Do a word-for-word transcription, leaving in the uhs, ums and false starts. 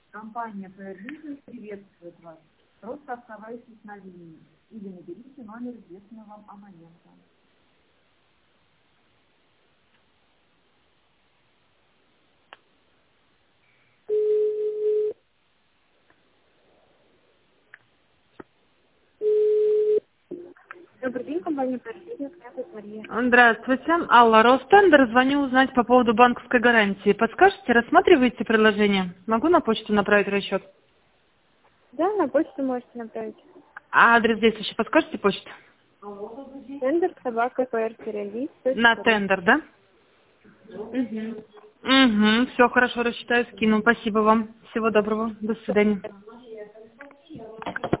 Компания пэ эр Бизнес приветствует вас. Просто оставайтесь на линии или наберите номер известного вам абонента. Добрый день, компания пэ эр Бизнес, я тут Мария. Здравствуйте. Алла, Ростендер. Звоню узнать по поводу банковской гарантии. Подскажете, рассматриваете предложение? Могу на почту направить расчет? Да, на почту можете направить. А адрес здесь еще подскажете почту? Тендер собака пр На тендер, да? Угу. Угу. Все хорошо, рассчитаю, скину. Спасибо вам. Всего доброго. До свидания.